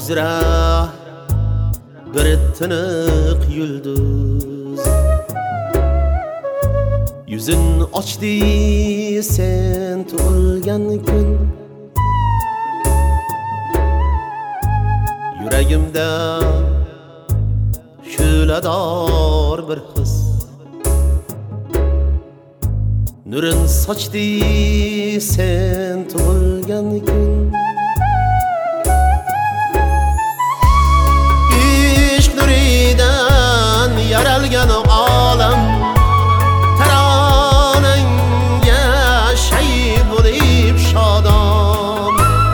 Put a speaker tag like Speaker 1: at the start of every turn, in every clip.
Speaker 1: uzra bir tiniq yulduz yüzün ochdi sen tug'ilgan kun yuragimda shulador bir his nurin sochdi sen tug'ilgan kun ishq nuridan yaralgan olam taronangga shay bo'lib shodon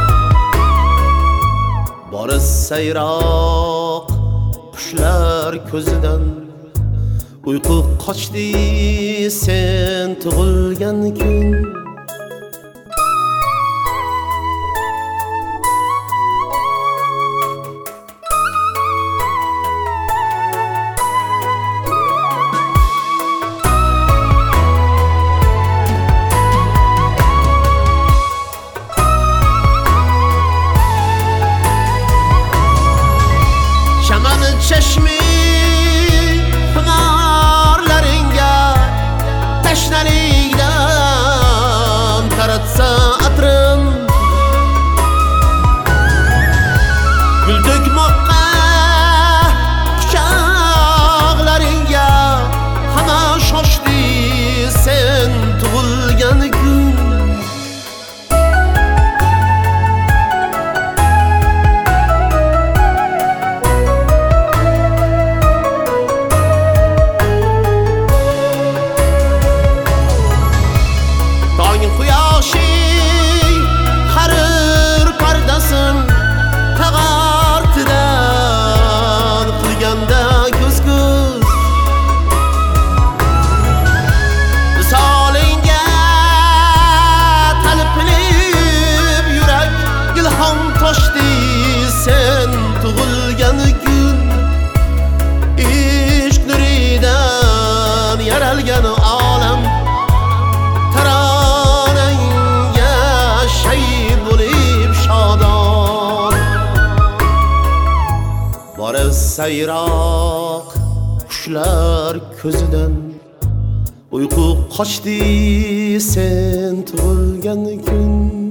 Speaker 1: bori sayroq qushlar ko'zidan uyqu qochdi sen tug'ilgan kun Şamanı çeşmi pınarlarınga teşnelikten taratsa atrın gül dökmokka kucaklarınga hana şoşdi sen tug'ilgan gün Quyoshi harir pardasin tag'artidan qilganda ko'z-ko'z visolingga talpinib yurak ilhom toshdi sen tug'ilgan kun ishq nuridan yaralgan olam bori sayroq qushlar ko'zidan uyqu qochdi sen tug'ilgan kun